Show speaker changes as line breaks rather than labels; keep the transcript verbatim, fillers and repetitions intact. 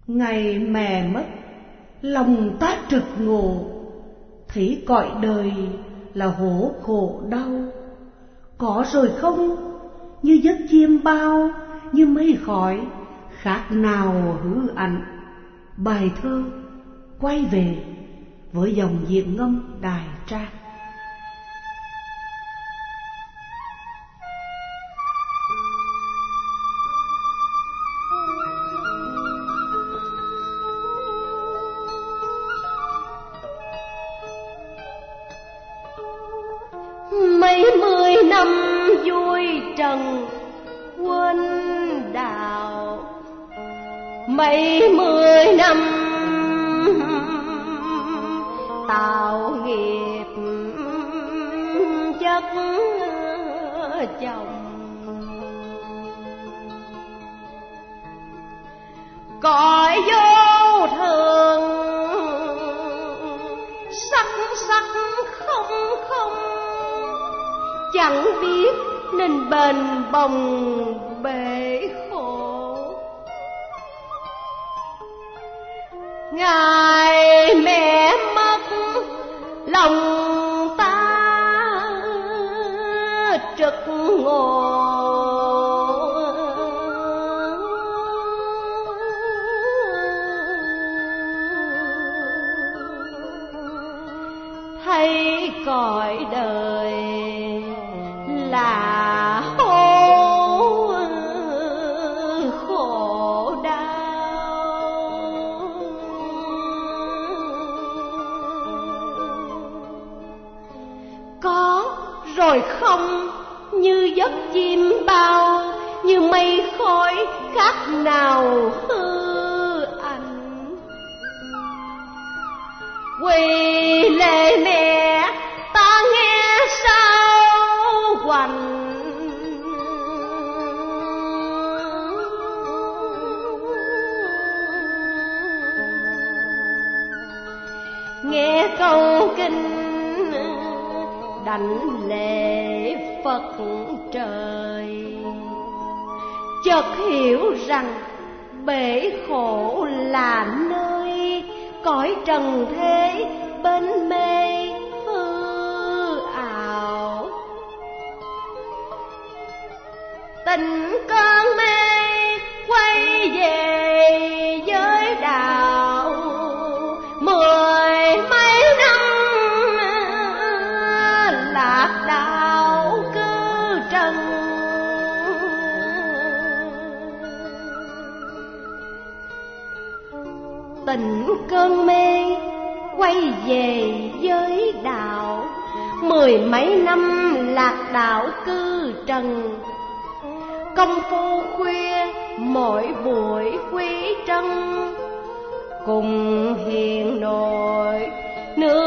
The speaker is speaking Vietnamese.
Ngày mẹ mất, lòng ta trực ngộ, thấy cõi đời là hổ khổ đau. Có rồi không, như giấc chiêm bao, như mây khói, khác nào hư ảnh. Bài thơ quay về với dòng diễn ngâm Đài Trang.
Mấy mươi năm vui trần quên đạo, mấy mươi năm tạo nghiệp chất chồng. Cõi vô thường sắc sắc không không, chẳng biết nên bền bồng bể khổ. Ngày mẹ mất, lòng ta trực ngộ. Thấy cõi đời là hố khổ đau. Có rồi không, như giấc chim bao, như mây khói, khác nào hư ảnh. Quỳ lệ mẹ, ta nghe sao hoành. Nghe câu kinh đảnh lễ Phật trời, chợt hiểu rằng bể khổ là nơi cõi trần thế bên mê hư ảo. Tình cơn mê quay về với đạo, mười mấy năm lạc đạo cứ trần. Tình cơn mê quay về với đạo, mười mấy năm lạc đạo cư trần. Công phu khuya mỗi buổi quý trân, cùng hiền nội nương